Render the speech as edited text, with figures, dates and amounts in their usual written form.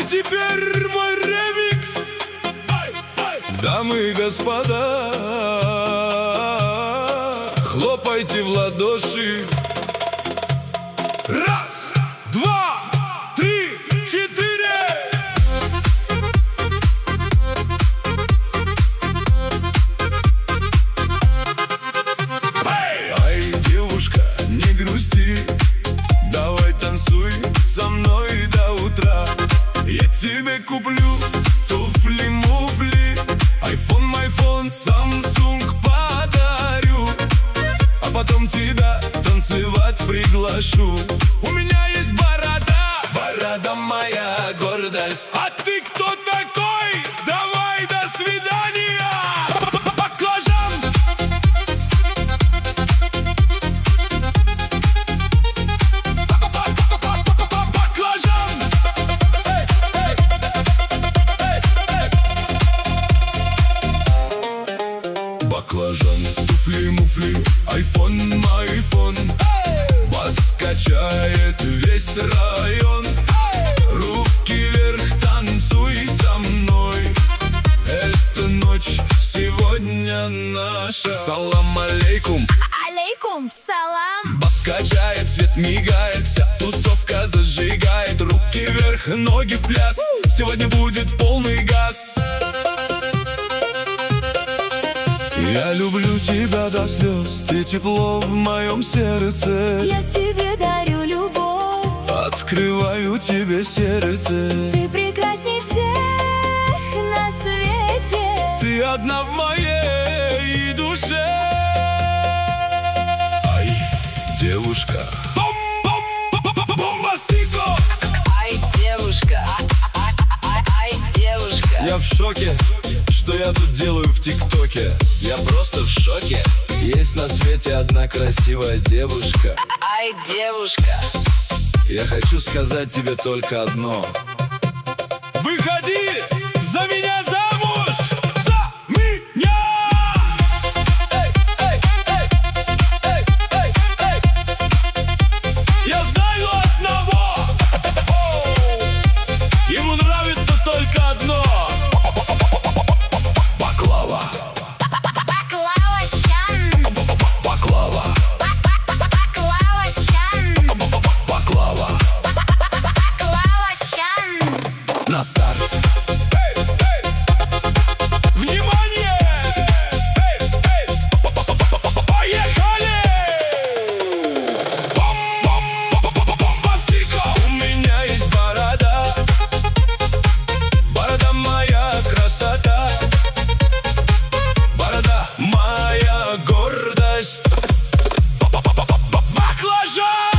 теперь мой ремикс. Дамы и господа, хлопайте в ладоши. Раз, два, три, четыре. Ай, девушка, не грусти, давай танцуй со мной до утра. Я тебе куплю туфли-муфли, айфон, Samsung подарю, а потом тебя танцевать приглашу. У меня есть борода, борода моя гордость. А ты кто такой? Давай, до свидания, баклажан. Баклажан. Баклажан, туфли-муфли, айфон, айфон. Бас качает весь район. Руки вверх, танцуй со мной. Эта ночь сегодня наша. Салам алейкум. Алейкум салам. Бас качает, свет мигает, вся тусовка зажигает. Руки вверх, ноги в пляс. Сегодня будет полный газ. Я люблю тебя до слез, ты тепло в моем сердце. Я тебе дарю любовь, Открываю тебе сердце. ты прекрасней всех на свете. Ты одна в моей душе. Ай, девушка, бомбастико. Ай, девушка, ай, девушка. Я в шоке, что я тут делаю в ТикТоке. Я просто в шоке. Есть на свете одна красивая девушка. Ай, девушка. Я хочу сказать тебе только одно: выходи за меня замуж! За меня! Эй, эй, эй, эй, эй, эй. Я знаю одного. Ему нравится только одно: баклава. Баклава-чан, Баклава. баклава-чан, Баклава. баклава-чан. На старт. Внимание! Поехали! Бомбастико! У меня есть борода, борода моя красота, борода моя гордость. Баклажан!